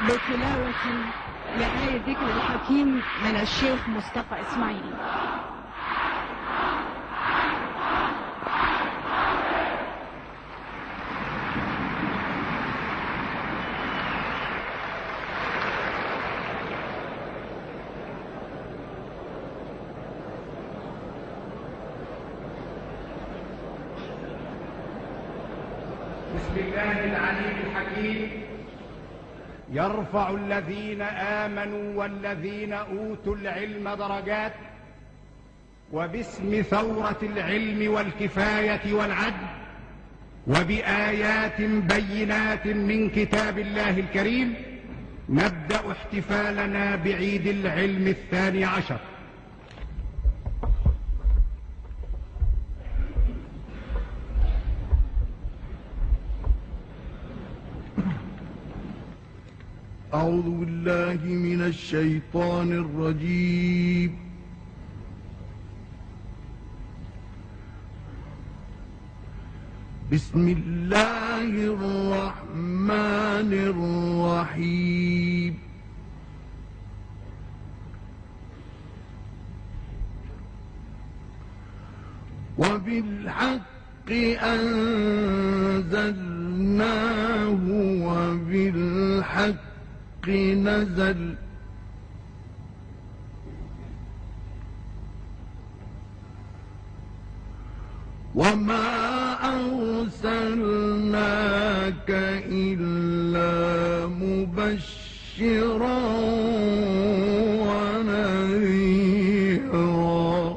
بتلاوة لآية ذكر الحكيم من الشيخ مصطفى إسماعيل. بسم الله العليم الحكيم. يرفع الذين آمنوا والذين أوتوا العلم درجات، وباسم ثورة العلم والكفاية والعدل، وبآيات بينات من كتاب الله الكريم، نبدأ احتفالنا بعيد العلم 12. أعوذ بالله من الشيطان الرجيم. بسم الله الرحمن الرحيم. وبالحق أنزلناه وبالحق نزل وما أرسلناك إلا مبشرا ونذيرا.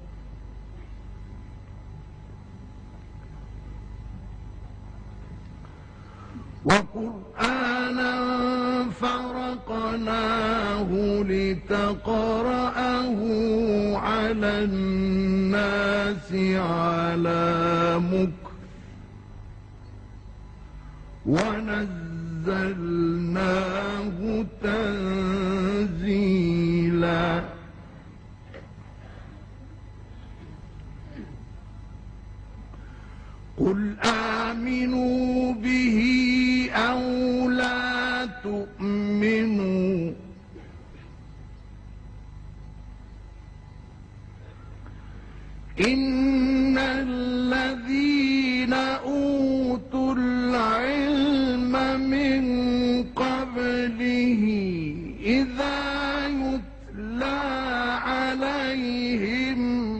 وقرآنا فرقناه لتقرأه على الناس على مكث ونزلناه تنزيلا. قل آمنوا به أو لا تؤمنوا إن الذين أوتوا العلم من قبله إذا يتلى عليهم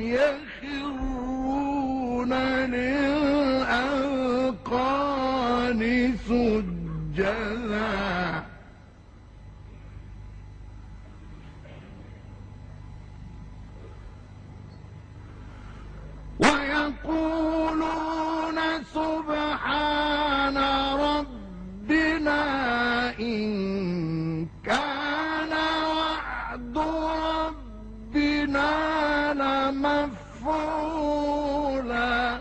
يخرون للأذقان سجدا. ويقولون سبحان ربنا إن كان وعد ربنا لمفعولا.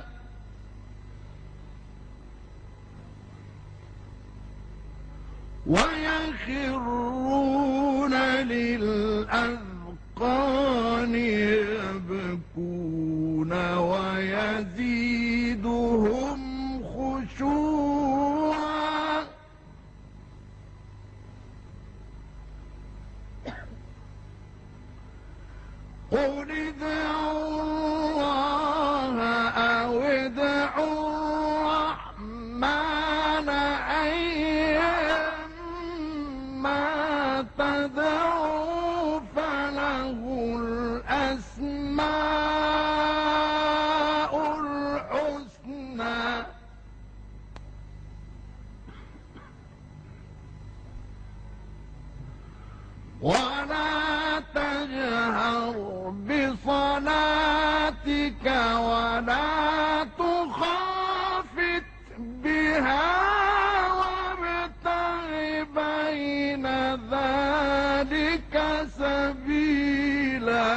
ويخرون للأذقان يبكون ويزيدهم خشوعا. قل ادعوا الله أو ادعوا الرحمن أيما تدعوا فله الأسماء الحسنى. ولا تجهر بصلاتك ولا تخافت بها وابتغ بين ذلك سبيلا.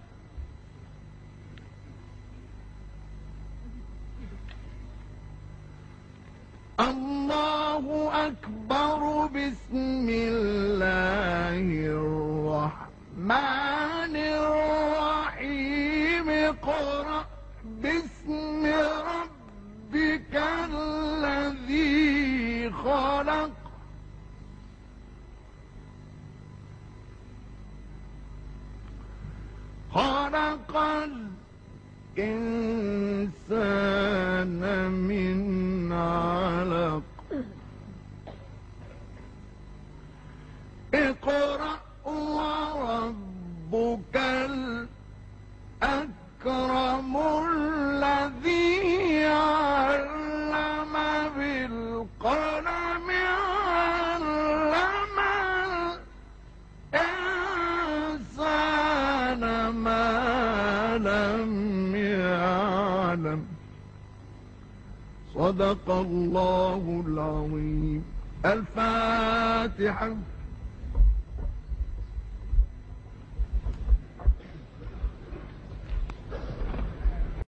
الله أكبر. بسم الله الرحمن الرحيم. اقرأ باسم ربك. ربك الذي خلق، خلق الإنسان من علق، اقرأ وربك الأكرم. الذي خلق الإنسان من علق، خلق الإنسان من علق، اقرأ باسم ربك الذي خلق، خلق الإنسان من علق، اقرأ وربك الأكرم. خلق الإنسان من علق اقرأ وربك الأكرم الذي علم بالقلم علم الإنسان ما لم يعلم. صدق الله العظيم. الفاتحة.